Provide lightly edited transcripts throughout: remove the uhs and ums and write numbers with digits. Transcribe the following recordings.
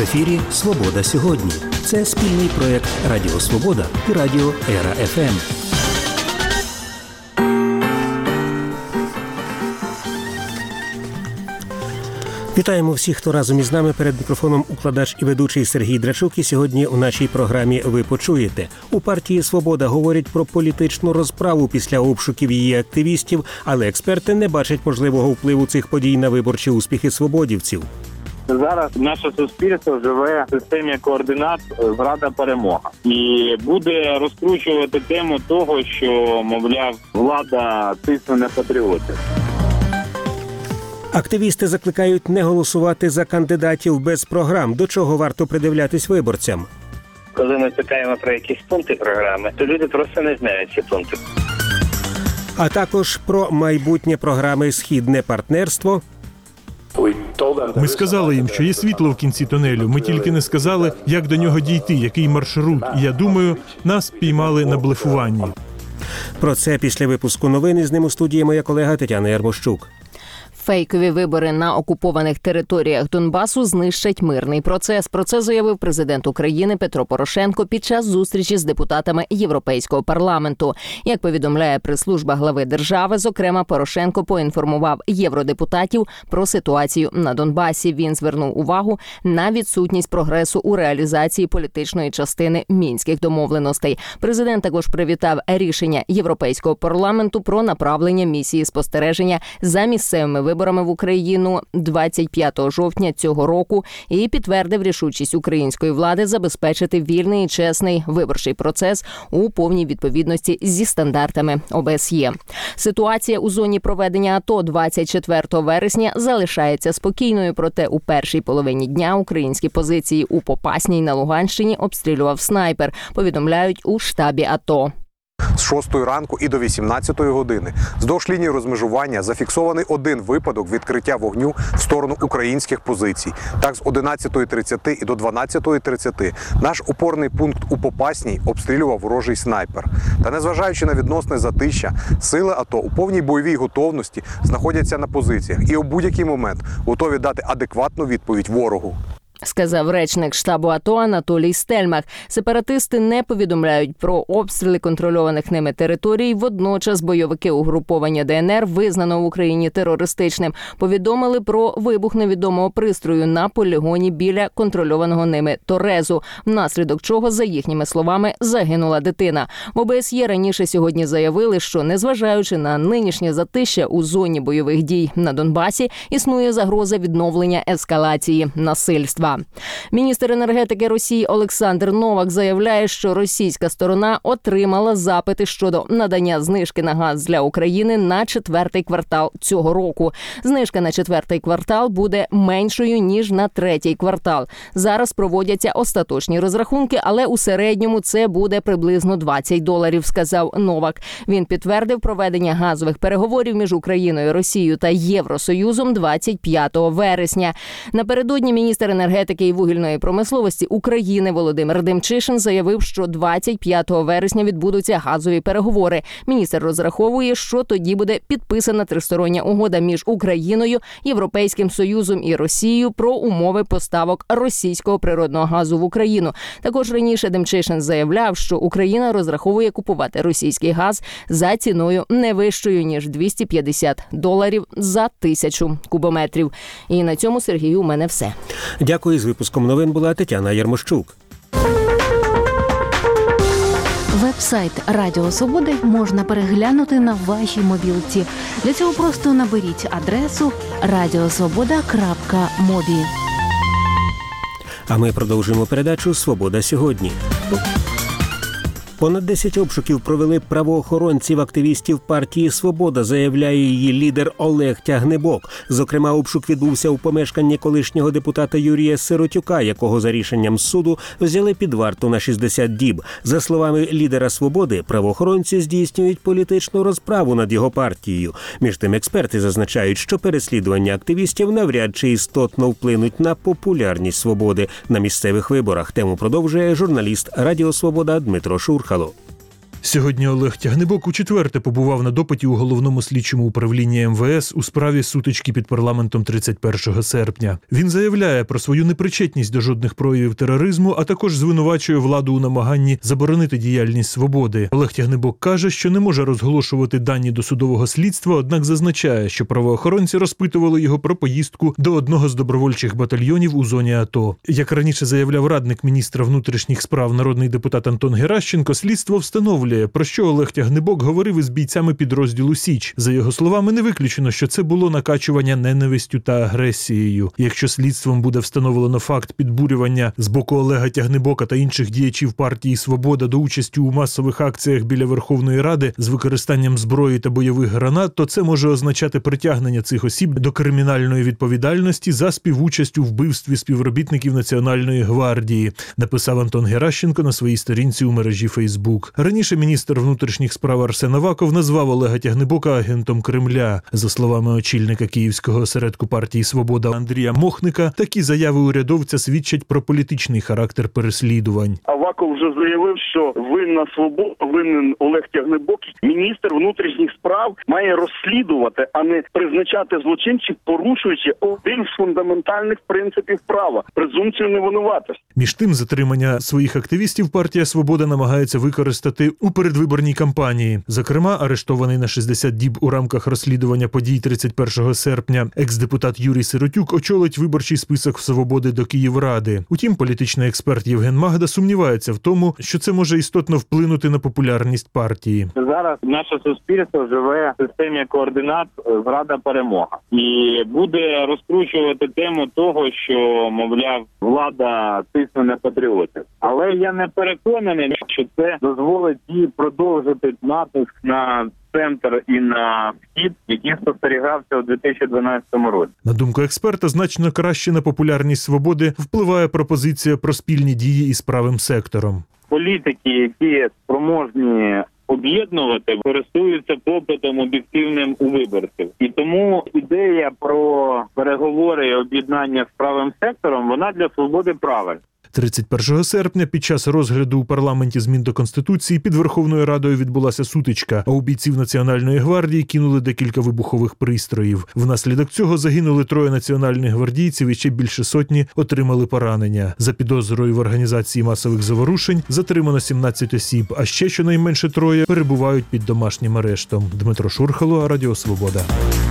ефірі «Свобода сьогодні». Це спільний проєкт Радіо Свобода і Радіо Ера-ФМ. Вітаємо всіх, хто разом із нами. Перед мікрофоном укладач і ведучий Сергій Драчук. І сьогодні у нашій програмі ви почуєте. У партії «Свобода» говорять про політичну розправу після обшуків її активістів, але експерти не бачать можливого впливу цих подій на виборчі успіхи свободівців. Зараз наше суспільство живе в системі координат «Зрада перемога». І буде розкручувати тему того, що, мовляв, влада тисне на патріотів. Активісти закликають не голосувати за кандидатів без програм. До чого варто придивлятись виборцям? Коли ми питаємо про якісь пункти програми, то люди просто не знають ці пункти. А також про майбутнє програми «Східне партнерство». Ми сказали їм, що є світло в кінці тунелю. Ми тільки не сказали, як до нього дійти, який маршрут. І я думаю, нас піймали на блефуванні. Про це після випуску новин. З ним у студії моя колега Тетяна Ярмощук. Фейкові вибори на окупованих територіях Донбасу знищать мирний процес. Про це заявив президент України Петро Порошенко під час зустрічі з депутатами Європейського парламенту. Як повідомляє прес-служба глави держави, зокрема, Порошенко поінформував євродепутатів про ситуацію на Донбасі. Він звернув увагу на відсутність прогресу у реалізації політичної частини мінських домовленостей. Президент також привітав рішення Європейського парламенту про направлення місії спостереження за місцевими виборами в Україну 25 жовтня цього року і підтвердив рішучість української влади забезпечити вільний і чесний виборчий процес у повній відповідності зі стандартами ОБСЄ. Ситуація у зоні проведення АТО 24 вересня залишається спокійною, проте у першій половині дня українські позиції у Попасній на Луганщині обстрілював снайпер, повідомляють у штабі АТО. З 6 ранку і до 18 години вздовж лінії розмежування зафіксований один випадок відкриття вогню в сторону українських позицій. Так, з 11:30 і до 12:30 наш опорний пункт у Попасній обстрілював ворожий снайпер. Та незважаючи на відносне затища, сили АТО у повній бойовій готовності знаходяться на позиціях і у будь-який момент готові дати адекватну відповідь ворогу. Сказав речник штабу АТО Анатолій Стельмах. Сепаратисти не повідомляють про обстріли контрольованих ними територій. Водночас бойовики угруповання ДНР, визнано в Україні терористичним, повідомили про вибух невідомого пристрою на полігоні біля контрольованого ними Торезу, внаслідок чого, за їхніми словами, загинула дитина. В ОБСЄ раніше сьогодні заявили, що, незважаючи на нинішнє затища у зоні бойових дій на Донбасі, існує загроза відновлення ескалації насильства. Міністр енергетики Росії Олександр Новак заявляє, що російська сторона отримала запити щодо надання знижки на газ для України на четвертий квартал цього року. Знижка на четвертий квартал буде меншою, ніж на третій квартал. Зараз проводяться остаточні розрахунки, але у середньому це буде приблизно $20, сказав Новак. Він підтвердив проведення газових переговорів між Україною, Росією та Євросоюзом 25 вересня. Напередодні міністр енергетики і вугільної промисловості України Володимир Демчишин заявив, що 25 вересня відбудуться газові переговори. Міністр розраховує, що тоді буде підписана тристороння угода між Україною, Європейським Союзом і Росією про умови поставок російського природного газу в Україну. Також раніше Демчишин заявляв, що Україна розраховує купувати російський газ за ціною не вищою, ніж $250 за 1000 кубометрів. І на цьому, Сергію, у мене все. Дякую. З випуском новин була Тетяна Ярмощук. Веб-сайт Радіо Свободи можна переглянути на вашій мобілці. Для цього просто наберіть адресу radiosvoboda.mobi. А ми продовжуємо передачу «Свобода сьогодні». Понад 10 обшуків провели правоохоронців активістів партії «Свобода», заявляє її лідер Олег Тягнебок. Зокрема, обшук відбувся у помешканні колишнього депутата Юрія Сиротюка, якого за рішенням суду взяли під варту на 60 діб. За словами лідера «Свободи», правоохоронці здійснюють політичну розправу над його партією. Між тим, експерти зазначають, що переслідування активістів навряд чи істотно вплинуть на популярність «Свободи» на місцевих виборах. Тему продовжує журналіст Радіо Свобода Дмитро Шурхало. Сьогодні Олег Тягнебок учетверте побував на допиті у Головному слідчому управлінні МВС у справі сутички під парламентом 31 серпня. Він заявляє про свою непричетність до жодних проявів тероризму, а також звинувачує владу у намаганні заборонити діяльність «Свободи». Олег Тягнебок каже, що не може розголошувати дані досудового слідства, однак зазначає, що правоохоронці розпитували його про поїздку до одного з добровольчих батальйонів у зоні АТО. Як раніше заявляв радник міністра внутрішніх справ народний депутат Антон Геращенко, слідство встановлює, про що Олег Тягнебок говорив із бійцями підрозділу «Січ». За його словами, не виключено, що це було накачування ненавистю та агресією. Якщо слідством буде встановлено факт підбурювання з боку Олега Тягнебока та інших діячів партії «Свобода» до участі у масових акціях біля Верховної Ради з використанням зброї та бойових гранат, то це може означати притягнення цих осіб до кримінальної відповідальності за співучасть у вбивстві співробітників Національної гвардії, написав Антон Геращенко на своїй сторінці у мережі Фейсбук. Раніше міністр внутрішніх справ Арсен Аваков назвав Олега Тягнебока агентом Кремля. За словами очільника київського осередку партії «Свобода» Андрія Мохника, такі заяви урядовця свідчать про політичний характер переслідувань. Аваков вже заявив, що винна «Свобода», винен Олег Тягнебок. Міністр внутрішніх справ має розслідувати, а не призначати злочинців, порушуючи один з фундаментальних принципів права – презумпцію невинуватості. Між тим, затримання своїх активістів партія «Свобода» намагається використати у передвиборній кампанії. Зокрема, арештований на 60 діб у рамках розслідування подій 31 серпня екс-депутат Юрій Сиротюк очолить виборчий список «Свободи» до Київради. Утім, політичний експерт Євген Магда сумнівається в тому, що це може істотно вплинути на популярність партії. Зараз наше суспільство живе в системі координат «Зрада перемога». І буде розкручувати тему того, що, мовляв, влада тисне на патріотів. Але я не переконаний, що це дозволить їй продовжити натиск на центр і на схід, який спостерігався у 2012 році. На думку експерта, значно краще на популярність «Свободи» впливає пропозиція про спільні дії із правим сектором. Політики, які спроможні об'єднувати, користуються попитом об'єктивним у виборців. І тому ідея про переговори і об'єднання з правим сектором, вона для «Свободи» правильна. 31 серпня під час розгляду у парламенті змін до Конституції під Верховною Радою відбулася сутичка, а у бійців Національної гвардії кинули декілька вибухових пристроїв. Внаслідок цього загинули 3 національних гвардійців і ще більше сотні отримали поранення. За підозрою в організації масових заворушень затримано 17 осіб, а ще щонайменше 3 перебувають під домашнім арештом. Дмитро Шурхало, Радіо Свобода.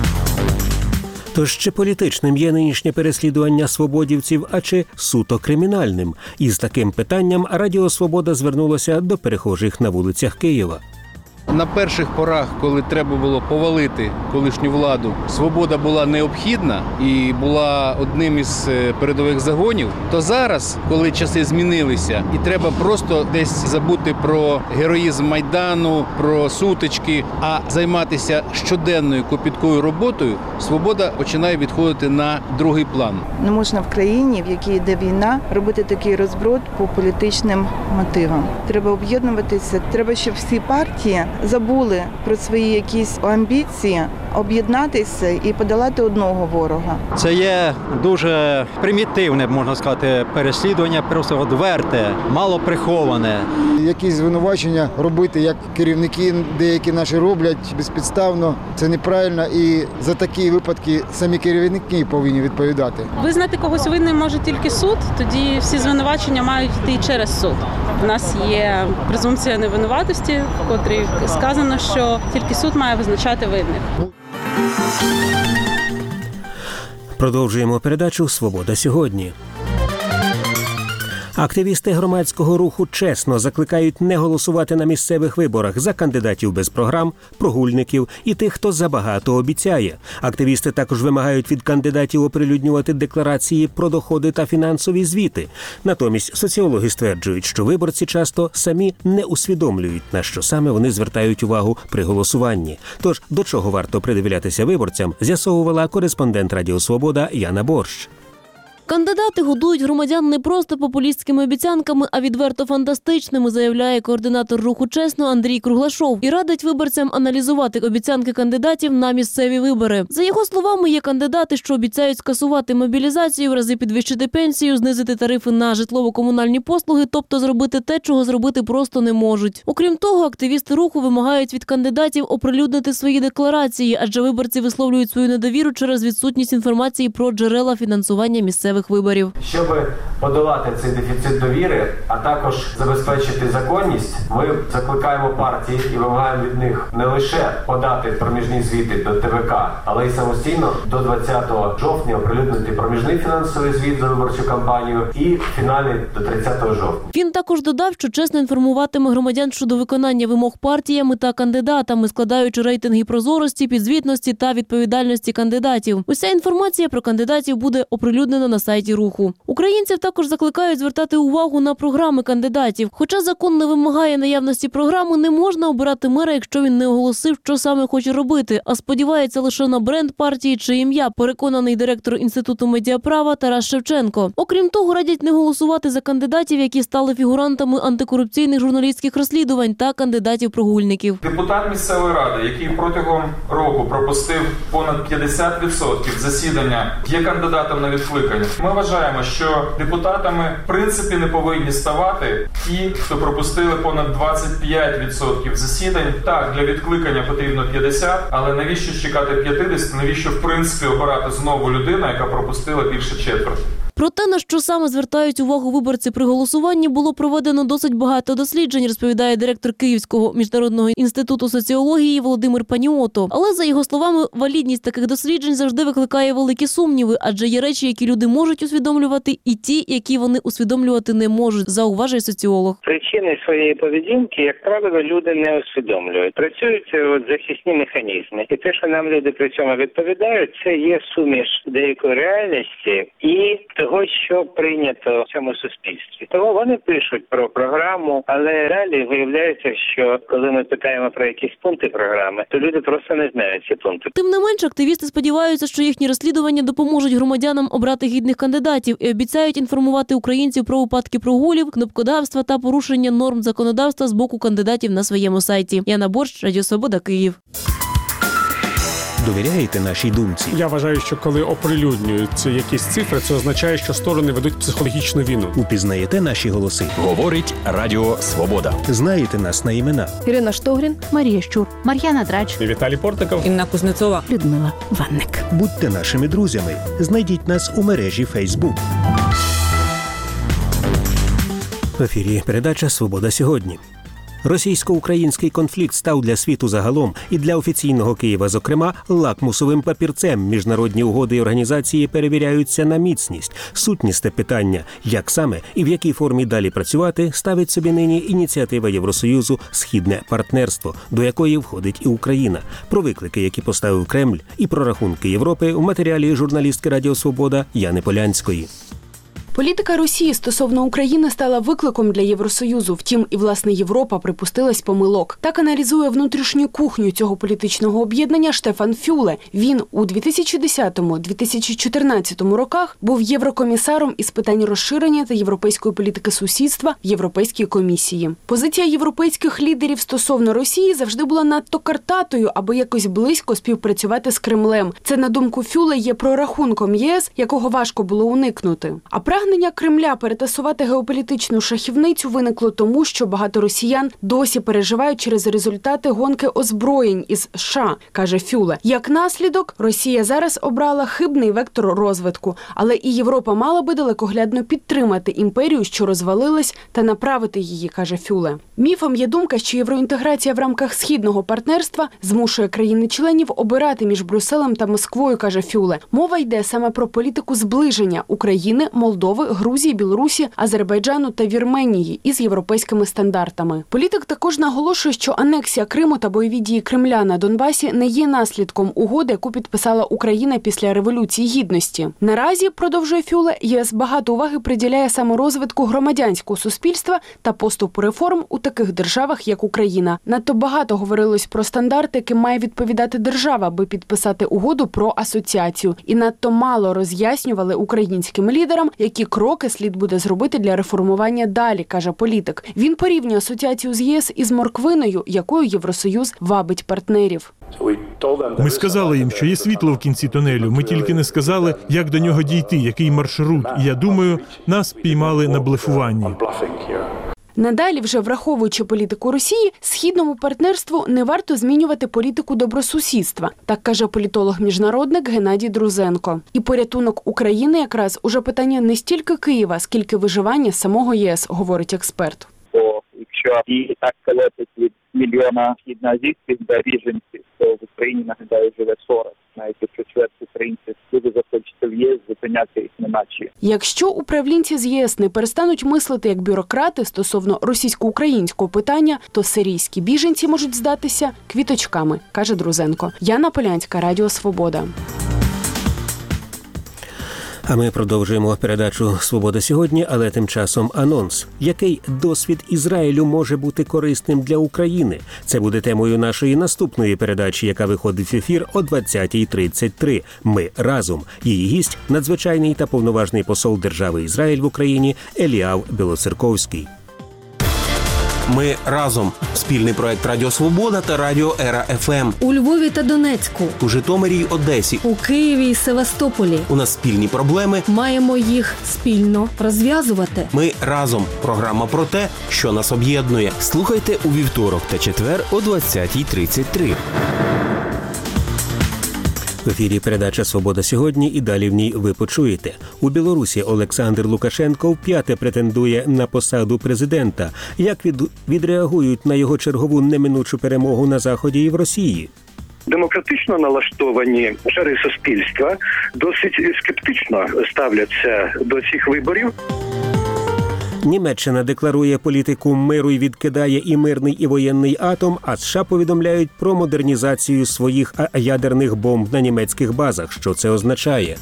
Тож чи політичним є нинішнє переслідування свободівців, а чи суто кримінальним? Із таким питанням Радіо Свобода звернулося до перехожих на вулицях Києва. На перших порах, коли треба було повалити колишню владу, «Свобода» була необхідна і була одним із передових загонів, то зараз, коли часи змінилися, і треба просто десь забути про героїзм Майдану, про сутички, а займатися щоденною копіткою роботою, «Свобода» починає відходити на другий план. Не можна в країні, в якій йде війна, робити такий розброд по політичним мотивам. Треба об'єднуватися, треба, щоб всі партії забули про свої якісь амбіції, об'єднатися і подолати одного ворога. Це є дуже примітивне, можна сказати, переслідування, просто відверте, мало приховане. Якісь звинувачення робити, як керівники деякі наші роблять безпідставно, це неправильно, і за такі випадки самі керівники повинні відповідати. Визнати когось винним може тільки суд, тоді всі звинувачення мають йти через суд. У нас є презумпція невинуватості, в котрій сказано, що тільки суд має визначати винних. Продовжуємо передачу «Свобода сьогодні». Активісти громадського руху чесно закликають не голосувати на місцевих виборах за кандидатів без програм, прогульників і тих, хто забагато обіцяє. Активісти також вимагають від кандидатів оприлюднювати декларації про доходи та фінансові звіти. Натомість соціологи стверджують, що виборці часто самі не усвідомлюють, на що саме вони звертають увагу при голосуванні. Тож, до чого варто придивлятися виборцям, з'ясовувала кореспондент Радіо Свобода Яна Борщ. Кандидати годують громадян не просто популістськими обіцянками, а відверто фантастичними, заявляє координатор руху «Чесно» Андрій Круглашов. І радить виборцям аналізувати обіцянки кандидатів на місцеві вибори. За його словами, є кандидати, що обіцяють скасувати мобілізацію, в рази підвищити пенсію, знизити тарифи на житлово-комунальні послуги, тобто зробити те, чого зробити просто не можуть. Окрім того, активісти руху вимагають від кандидатів оприлюднити свої декларації, адже виборці висловлюють свою недовіру через відсутність інформації про джерела фінансування місцевих виборів. Щоб подолати цей дефіцит довіри, а також забезпечити законність, ми закликаємо партії і вимагаємо від них не лише подати проміжні звіти до ТВК, але й самостійно до 20 жовтня оприлюднити проміжний фінансовий звіт за виборчу кампанію і фінальний до 30 жовтня. Він також додав, що чесно інформуватиме громадян щодо виконання вимог партіями та кандидатами, складаючи рейтинги прозорості, підзвітності та відповідальності кандидатів. Уся інформація про кандидатів буде оприлюднена на сайті руху. Українців також закликають звертати увагу на програми кандидатів. Хоча закон не вимагає наявності програми, не можна обирати мера, якщо він не оголосив, що саме хоче робити, а сподівається лише на бренд партії чи ім'я, переконаний директор Інституту медіаправа Тарас Шевченко. Окрім того, радять не голосувати за кандидатів, які стали фігурантами антикорупційних журналістських розслідувань та кандидатів-прогульників. Депутат місцевої ради, який протягом року пропустив понад 50% засідання, є кандидатом на відкликання. Ми вважаємо, що депутатами в принципі не повинні ставати ті, хто пропустили понад 25% засідань. Так, для відкликання потрібно 50, але навіщо чекати 50, навіщо в принципі обирати знову людину, яка пропустила більше четверти? Про те, на що саме звертають увагу виборці при голосуванні, було проведено досить багато досліджень, розповідає директор Київського міжнародного інституту соціології Володимир Паніото. Але, за його словами, валідність таких досліджень завжди викликає великі сумніви, адже є речі, які люди можуть усвідомлювати, і ті, які вони усвідомлювати не можуть, зауважує соціолог. Причини своєї поведінки, як правило, люди не усвідомлюють. Працюють захисні механізми. І те, що нам люди при цьому відповідають, це є суміш деякої реальності і того, що прийнято в цьому суспільстві. Тому вони пишуть про програму, але далі виявляється, що коли ми питаємо про якісь пункти програми, то люди просто не знають ці пункти. Тим не менш, активісти сподіваються, що їхні розслідування допоможуть громадянам обрати гідних кандидатів і обіцяють інформувати українців про випадки прогулів, кнопкодавства та порушення норм законодавства з боку кандидатів на своєму сайті. Яна Борщ, Радіо Свобода, Київ. Довіряєте нашій думці? Я вважаю, що коли оприлюднюються якісь цифри, це означає, що сторони ведуть психологічну війну. Упізнаєте наші голоси? Говорить Радіо Свобода. Знаєте нас на імена? Ірина Штогрін, Марія Щур, Мар'яна Драч, Віталій Портников, Інна Кузнецова, Людмила Ванник. Будьте нашими друзями. Знайдіть нас у мережі Facebook. В ефірі передача «Свобода сьогодні». Російсько-український конфлікт став для світу загалом і для офіційного Києва, зокрема, лакмусовим папірцем. Міжнародні угоди і організації перевіряються на міцність. Сутністе питання, як саме і в якій формі далі працювати, ставить собі нині ініціатива Євросоюзу «Східне партнерство», до якої входить і Україна. Про виклики, які поставив Кремль, і про рахунки Європи у матеріалі журналістки Радіо Свобода Яни Полянської. Політика Росії стосовно України стала викликом для Євросоюзу. Втім, і власне Європа припустилась помилок. Так аналізує внутрішню кухню цього політичного об'єднання Штефан Фюле. Він у 2010-2014 роках був єврокомісаром із питань розширення та європейської політики сусідства в Європейській комісії. Позиція європейських лідерів стосовно Росії завжди була надто картатою, аби якось близько співпрацювати з Кремлем. Це, на думку Фюле, є прорахунком ЄС, якого важко було уникнути. А прагнення Кремля перетасувати геополітичну шахівницю виникло тому, що багато росіян досі переживають через результати гонки озброєнь із США, каже Фюле. Як наслідок, Росія зараз обрала хибний вектор розвитку, але і Європа мала би далекоглядно підтримати імперію, що розвалилась, та направити її, каже Фюле. Міфом є думка, що євроінтеграція в рамках східного партнерства змушує країни-членів обирати між Брюсселем та Москвою, каже Фюле. Мова йде саме про політику зближення України, Молдови Молдови, Грузії, Білорусі, Азербайджану та Вірменії із європейськими стандартами. Політик також наголошує, що анексія Криму та бойові дії Кремля на Донбасі не є наслідком угоди, яку підписала Україна після Революції Гідності. Наразі, продовжує Фюле, ЄС багато уваги приділяє саме розвитку громадянського суспільства та поступу реформ у таких державах, як Україна. Надто багато говорилось про стандарти, яким має відповідати держава, аби підписати угоду про асоціацію. І надто мало роз'яснювали українським лідерам, які кроки слід буде зробити для реформування далі, каже політик. Він порівнює асоціацію з ЄС із морквиною, якою Євросоюз вабить партнерів. Ми сказали їм, що є світло в кінці тунелю. Ми тільки не сказали, як до нього дійти, який маршрут. І я думаю, нас піймали на блефуванні. Надалі, вже враховуючи політику Росії, східному партнерству не варто змінювати політику добросусідства, так каже політолог-міжнародник Геннадій Друзенко. І порятунок України якраз уже питання не стільки Києва, скільки виживання самого єС, говорить експерт. Якщо і так колотить від мільйона східноазійських біженців, то в Україні, нагадаю, живе 40. Навіть якщо чверть українців дуже захочеться в ЄС, зупиняти їх нема чим. Якщо управлінці з ЄС не перестануть мислити як бюрократи стосовно російсько-українського питання, то сирійські біженці можуть здатися квіточками, каже Друзенко. Яна Полянська, Радіо Свобода. А ми продовжуємо передачу «Свобода сьогодні», але тим часом анонс. Який досвід Ізраїлю може бути корисним для України? Це буде темою нашої наступної передачі, яка виходить в ефір о 20:33. Ми разом. Її гість – надзвичайний та повноважний посол держави Ізраїль в Україні Еліав Білоцерковський. Ми разом. Спільний проект Радіо Свобода та Радіо Ера ФМ. У Львові та Донецьку. У Житомирі й Одесі. У Києві і Севастополі. У нас спільні проблеми. Маємо їх спільно розв'язувати. Ми разом. Програма про те, що нас об'єднує. Слухайте у вівторок та четвер о 20:33. В ефірі передача «Свобода сьогодні» і далі в ній ви почуєте. У Білорусі Олександр Лукашенко вп'яте претендує на посаду президента. Як відреагують на його чергову неминучу перемогу на Заході і в Росії? Демократично налаштовані шари суспільства досить скептично ставляться до цих виборів. Німеччина декларує політику миру і відкидає і мирний, і воєнний атом, а США повідомляють про модернізацію своїх ядерних бомб на німецьких базах. Що це означає?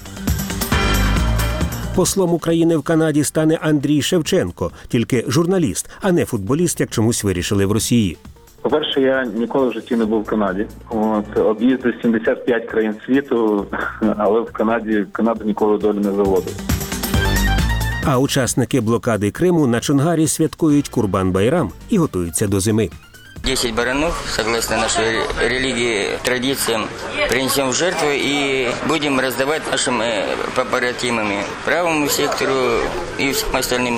Послом України в Канаді стане Андрій Шевченко, тільки журналіст, а не футболіст, як чомусь вирішили в Росії. По-перше, я ніколи в житті не був в Канаді. Об'їздив 75 країн світу, але в Канаду ніколи долю не заводив. А учасники блокади Криму на Чонгарі святкують Курбан-Байрам і готуються до зими. 10 баранов, согласно нашей религии, традициям, принесем в жертву и будем раздавать нашим побратимам, правому сектору и всем остальным.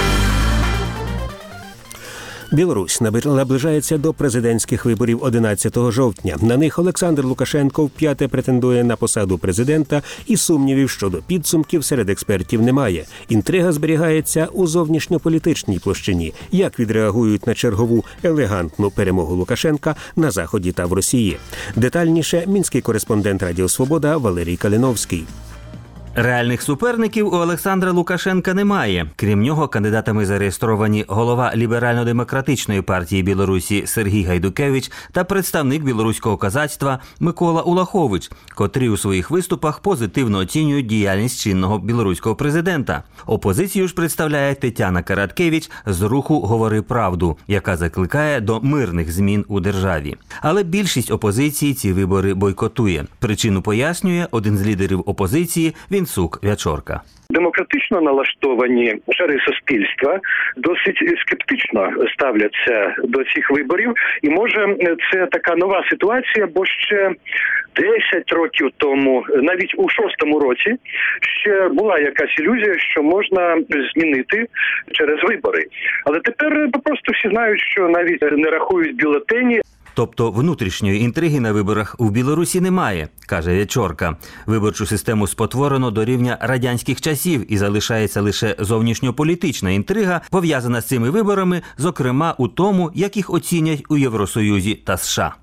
Білорусь наближається до президентських виборів 11 жовтня. На них Олександр Лукашенко вп'яте претендує на посаду президента, і сумнівів щодо підсумків серед експертів немає. Інтрига зберігається у зовнішньополітичній площині. Як відреагують на чергову елегантну перемогу Лукашенка на Заході та в Росії? Детальніше мінський кореспондент Радіо Свобода Валерій Калиновський. Реальних суперників у Олександра Лукашенка немає. Крім нього, кандидатами зареєстровані голова Ліберально-демократичної партії Білорусі Сергій Гайдукевич та представник білоруського козацтва Микола Улахович, котрі у своїх виступах позитивно оцінюють діяльність чинного білоруського президента. Опозицію ж представляє Тетяна Караткевич з руху «Говори правду», яка закликає до мирних змін у державі. Але більшість опозиції ці вибори бойкотує. Причину пояснює один з лідерів опозиції – Вінцук Вячорка. Демократично налаштовані шари суспільства досить скептично ставляться до цих виборів. І може це така нова ситуація, бо ще 10 років тому, навіть у 6-му році, ще була якась ілюзія, що можна змінити через вибори. Але тепер просто всі знають, що навіть не рахують бюлетені. Тобто внутрішньої інтриги на виборах у Білорусі немає, каже Вячорка. Виборчу систему спотворено до рівня радянських часів і залишається лише зовнішньополітична інтрига, пов'язана з цими виборами, зокрема у тому, як їх оцінять у Євросоюзі та США.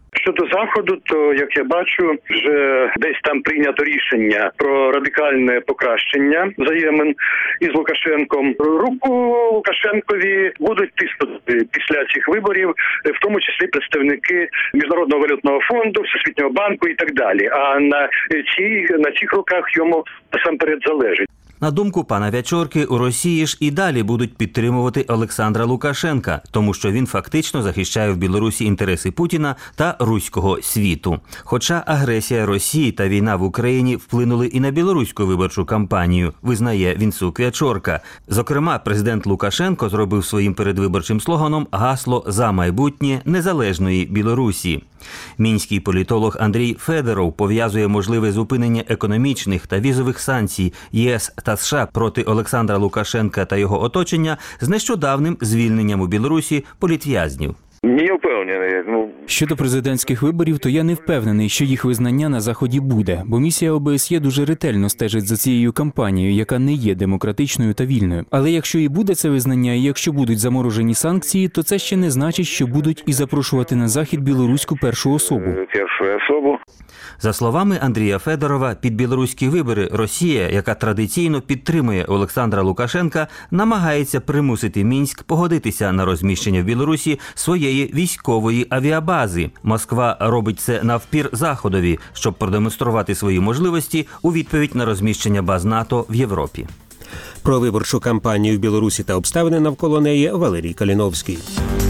Щодо Заходу, то, як я бачу, вже десь там прийнято рішення про радикальне покращення взаємин із Лукашенком. Руку Лукашенкові будуть тиснути після цих виборів, в тому числі представники Міжнародного валютного фонду, Всесвітнього банку і так далі. А на цих руках йому насамперед залежить. На думку пана Вячорки, у Росії ж і далі будуть підтримувати Олександра Лукашенка, тому що він фактично захищає в Білорусі інтереси Путіна та руського світу. Хоча агресія Росії та війна в Україні вплинули і на білоруську виборчу кампанію, визнає Вінцук Вячорка. Зокрема, президент Лукашенко зробив своїм передвиборчим слоганом гасло «За майбутнє незалежної Білорусі». Мінський політолог Андрій Федоров пов'язує можливе зупинення економічних та візових санкцій ЄС та США проти Олександра Лукашенка та його оточення з нещодавним звільненням у Білорусі політв'язнів. Не впевнений. Щодо президентських виборів, то я не впевнений, що їх визнання на Заході буде, бо місія ОБСЄ дуже ретельно стежить за цією кампанією, яка не є демократичною та вільною. Але якщо і буде це визнання, і якщо будуть заморожені санкції, то це ще не значить, що будуть і запрошувати на Захід білоруську першу особу. За словами Андрія Федорова, під білоруські вибори Росія, яка традиційно підтримує Олександра Лукашенка, намагається примусити Мінськ погодитися на розміщення в Білорусі своєї військової авіабази. Москва робить це навпір Заходові, щоб продемонструвати свої можливості у відповідь на розміщення баз НАТО в Європі. Про виборчу кампанію в Білорусі та обставини навколо неї Валерій Каліновський.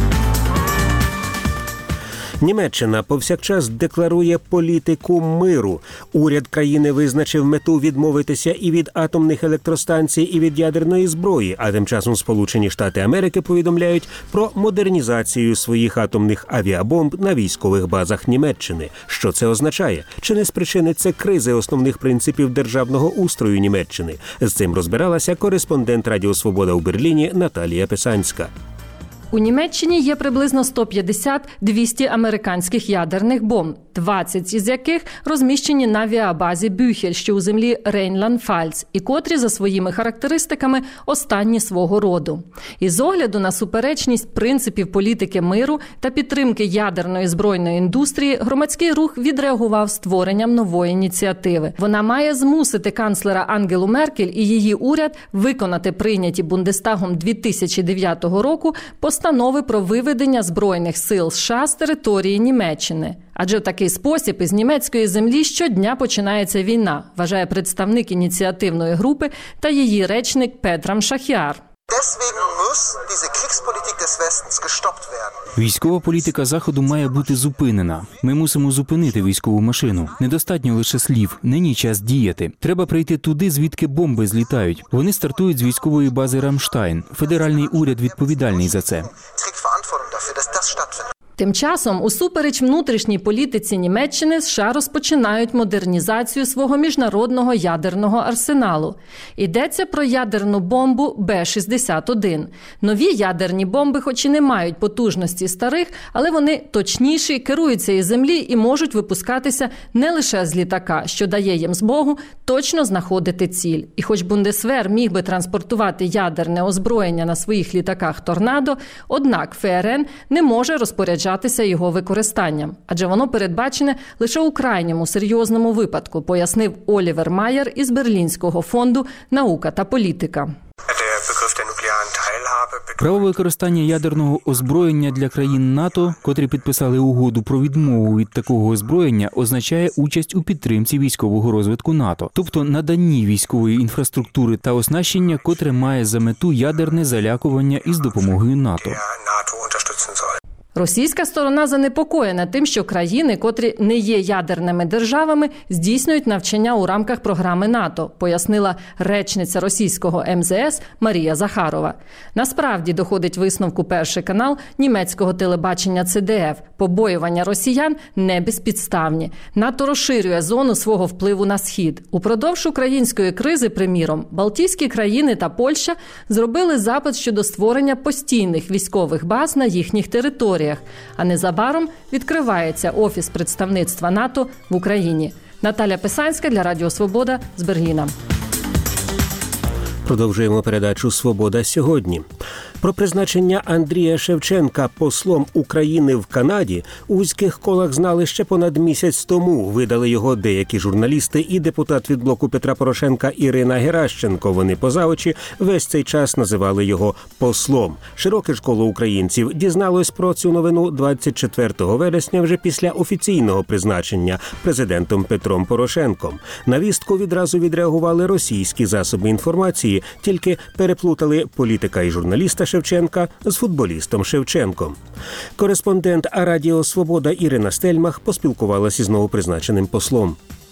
Німеччина повсякчас декларує політику миру. Уряд країни визначив мету відмовитися і від атомних електростанцій, і від ядерної зброї, а тим часом Сполучені Штати Америки повідомляють про модернізацію своїх атомних авіабомб на військових базах Німеччини. Що це означає? Чи не спричинить це кризи основних принципів державного устрою Німеччини? З цим розбиралася кореспондент Радіо Свобода у Берліні Наталія Писанська. У Німеччині є приблизно 150-200 американських ядерних бомб, 20 із яких розміщені на авіабазі Бюхель, що у землі Рейнланд-Фальц, і котрі за своїми характеристиками останні свого роду. І з огляду на суперечність принципів політики миру та підтримки ядерної збройної індустрії, громадський рух відреагував створенням нової ініціативи. Вона має змусити канцлера Ангелу Меркель і її уряд виконати прийняті Бундестагом 2009 року постанови про виведення Збройних сил США з території Німеччини. Адже в такий спосіб із німецької землі щодня починається війна, вважає представник ініціативної групи та її речник Петрам Шахіар. Військова політика Заходу має бути зупинена. Ми мусимо зупинити військову машину. Недостатньо лише слів. Нині час діяти. Треба прийти туди, звідки бомби злітають. Вони стартують з військової бази Рамштайн. Федеральний уряд відповідальний за це. Тим часом, усупереч внутрішній політиці Німеччини, США розпочинають модернізацію свого міжнародного ядерного арсеналу. Йдеться про ядерну бомбу Б-61. Нові ядерні бомби хоч і не мають потужності старих, але вони точніші, керуються із землі і можуть випускатися не лише з літака, що дає їм змогу точно знаходити ціль. І хоч Бундесвер міг би транспортувати ядерне озброєння на своїх літаках «Торнадо», однак ФРН не може розпоряджатися його використанням, адже воно передбачене лише у крайньому серйозному випадку, пояснив Олівер Майер із Берлінського фонду «Наука та політика». Право використання ядерного озброєння для країн НАТО, котрі підписали угоду про відмову від такого озброєння, означає участь у підтримці військового розвитку НАТО, тобто наданні військової інфраструктури та оснащення, котре має за мету ядерне залякування із допомогою НАТО. Російська сторона занепокоєна тим, що країни, котрі не є ядерними державами, здійснюють навчання у рамках програми НАТО, пояснила речниця російського МЗС Марія Захарова. Насправді, доходить висновку Перший канал німецького телебачення ЦДФ. Побоювання росіян не безпідставні. НАТО розширює зону свого впливу на Схід. Упродовж української кризи, приміром, Балтійські країни та Польща зробили запит щодо створення постійних військових баз на їхніх територіях. А незабаром відкривається офіс представництва НАТО в Україні. Наталя Писанська для Радіо Свобода з Берліна. Продовжуємо передачу «Свобода сьогодні». Про призначення Андрія Шевченка послом України в Канаді у вузьких колах знали ще понад місяць тому. Видали його деякі журналісти і депутат від блоку Петра Порошенка Ірина Геращенко. Вони поза очі весь цей час називали його послом. Широке ж коло українців дізналось про цю новину 24 вересня вже після офіційного призначення президентом Петром Порошенком. На вістку відразу відреагували російські засоби інформації, тільки переплутали політика і журналіста Шевченка з футболістом Шевченком. Кореспондент Радіо Свобода Ірина Стельмах поспілкувалася з новопризначеним послом.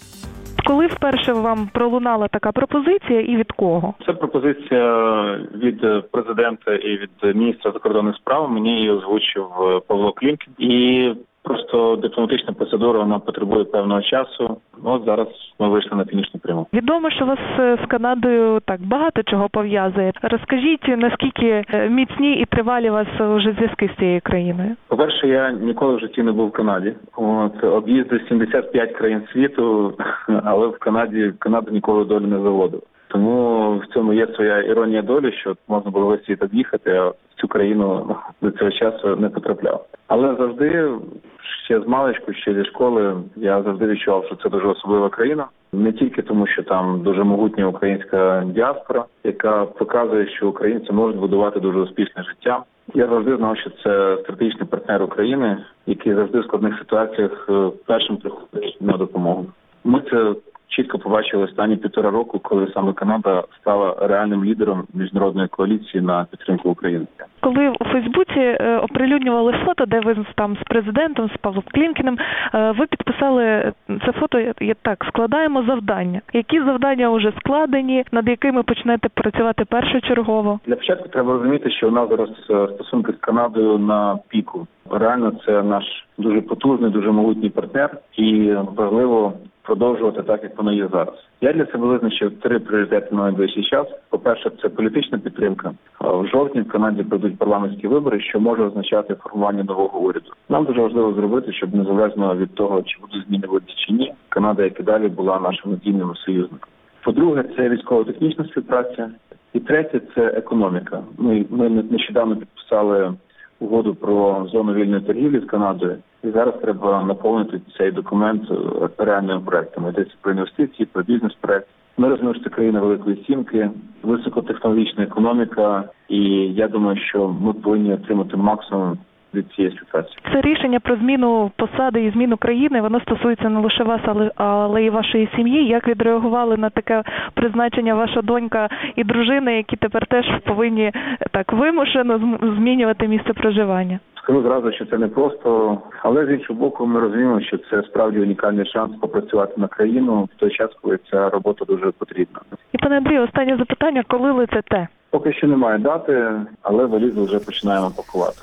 Коли вперше вам пролунала така пропозиція і від кого? Це пропозиція від президента і від міністра закордонних справ. Мені її озвучив Павло Клімкін. І просто дипломатична процедура, вона потребує певного часу. От зараз ми вийшли на фінішну пряму. Відомо, що вас з Канадою так багато чого пов'язує. Розкажіть, наскільки міцні і тривалі у вас вже зв'язки з цією країною? По-перше, я ніколи в житті не був в Канаді. Об'їздив 75 країн світу, але в Канаду ніколи долю не заводив. Тому в цьому є своя іронія долі, що можна було весь світ об'їхати, а в цю країну до цього часу не потрапляв. Але завжди, ще з маличку, ще зі школи, я завжди відчував, що це дуже особлива країна. Не тільки тому, що там дуже могутня українська діаспора, яка показує, що українці можуть будувати дуже успішне життя. Я завжди знав, що це стратегічний партнер України, який завжди в складних ситуаціях першим приходить на допомогу. Ми це чітко побачили останні 1,5 року, коли саме Канада стала реальним лідером міжнародної коаліції на підтримку України. Коли у Фейсбуці оприлюднювали фото, де ви там з президентом, з Павлом Клімкіним, ви підписали це фото, так, складаємо завдання. Які завдання вже складені, над якими почнете працювати першочергово? Для початку треба розуміти, що у нас зараз стосунки з Канадою на піку. Реально це наш дуже потужний, дуже могутній партнер і важливо продовжувати так, як воно є зараз. Я для себе визначив 3 пріоритети на найближчий час. По-перше, це політична підтримка. В жовтні в Канаді пройдуть парламентські вибори, що може означати формування нового уряду. Нам дуже важливо зробити, щоб незалежно від того, чи будуть зміни в уряді чи ні, Канада, як і далі, була нашим надійним союзником. По-друге, це військово-технічна співпраця. І третє – це економіка. Ми нещодавно підписали угоду про зону вільної торгівлі з Канадою. І зараз треба наповнити цей документ реальними проектами. Йдеться про інвестиції, про бізнес-проект. Ми розуміємо, що це країна Великої Сімки, високотехнологічна економіка. І я думаю, що ми повинні отримати максимум від цієї ситуації. Це рішення про зміну посади і зміну країни, воно стосується не лише вас, але й вашої сім'ї. Як відреагували на таке призначення ваша донька і дружина, які тепер теж повинні так вимушено змінювати місце проживання? Скажу зразу, що це не просто, але з іншого боку ми розуміємо, що це справді унікальний шанс попрацювати на країну в той час, коли ця робота дуже потрібна. І, пане Андрію, останнє запитання, коли летите? Поки що немає дати, але валізу вже починаємо пакувати.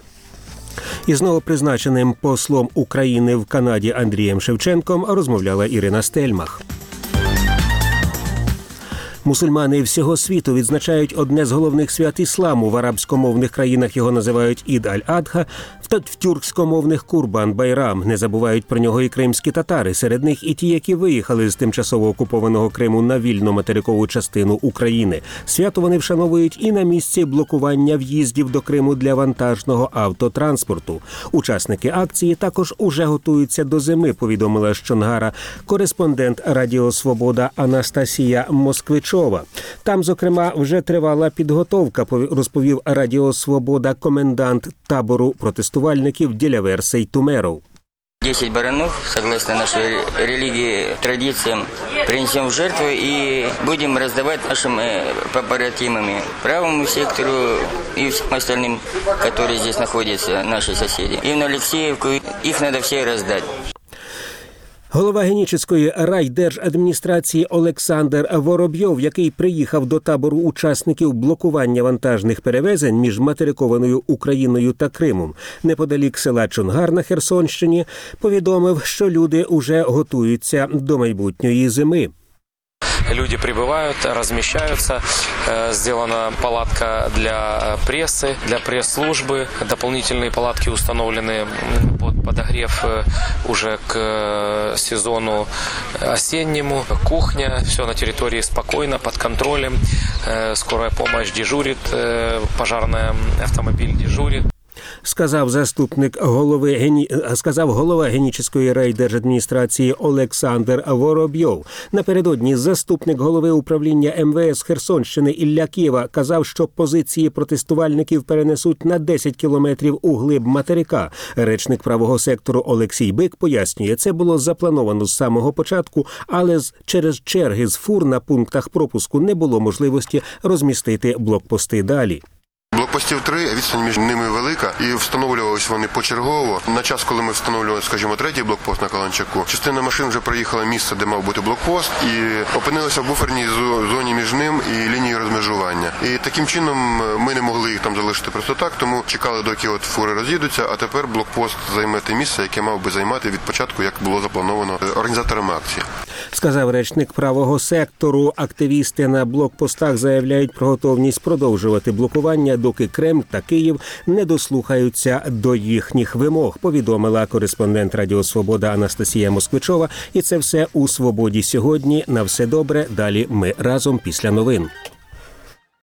Із новопризначеним послом України в Канаді Андрієм Шевченком розмовляла Ірина Стельмах. Мусульмани всього світу відзначають одне з головних свят ісламу. В арабськомовних країнах його називають Ід аль-Адха, в тюркськомовних Курбан-Байрам. Не забувають про нього і кримські татари. Серед них і ті, які виїхали з тимчасово окупованого Криму на вільну материкову частину України. Свято вони вшановують і на місці блокування в'їздів до Криму для вантажного автотранспорту. Учасники акції також уже готуються до зими, повідомила з Чонгара кореспондент Радіо Свобода Анастасія Москвичова. Там, зокрема, вже тривала підготовка, розповів Радіо Свобода комендант табору протестувальників Ділявер Тумеров. 10 баранов, согласно нашей религии, традициям, принесем в жертву и будем раздавать нашим побратимам, правому сектору и всем остальным, которые здесь находятся, наши соседи. И на Алексеевку, их надо все раздать. Голова Генічеської райдержадміністрації Олександр Воробйов, який приїхав до табору учасників блокування вантажних перевезень між материкованою Україною та Кримом неподалік села Чонгар на Херсонщині, повідомив, що люди уже готуються до майбутньої зими. Люди прибывают, размещаются, сделана палатка для прессы, для пресс-службы, дополнительные палатки установлены под Подогрев уже к сезону осеннему. Кухня, все на территории спокойно, под контролем. Скорая помощь дежурит, пожарный автомобиль дежурит. Сказав голова Генічеської райдержадміністрації Олександр Воробйов. Напередодні заступник голови управління МВС Херсонщини Ілля Кєва казав, що позиції протестувальників перенесуть на 10 кілометрів у глиб материка. Речник правого сектору Олексій Бик пояснює, це було заплановано з самого початку, але через черги з фур на пунктах пропуску не було можливості розмістити блокпости далі. Блокпостів 3, відстань між ними велика, і встановлювалися вони почергово. На час, коли ми встановлювали, скажімо, третій блокпост на Каланчаку, частина машин вже проїхала місце, де мав бути блокпост, і опинилися в буферній зоні між ним і лінією розмежування. І таким чином ми не могли їх там залишити просто так, тому чекали, доки от фури роз'їдуться, а тепер блокпост займе те місце, яке мав би займати від початку, як було заплановано організаторами акції. Сказав речник правого сектору. Активісти на блокпостах заявляють про готовність продовжувати блокування, доки Кремль та Київ не дослухаються до їхніх вимог, повідомила кореспондент Радіо Свобода Анастасія Москвичова. І це все у «Свободі сьогодні». На все добре. Далі ми разом після новин.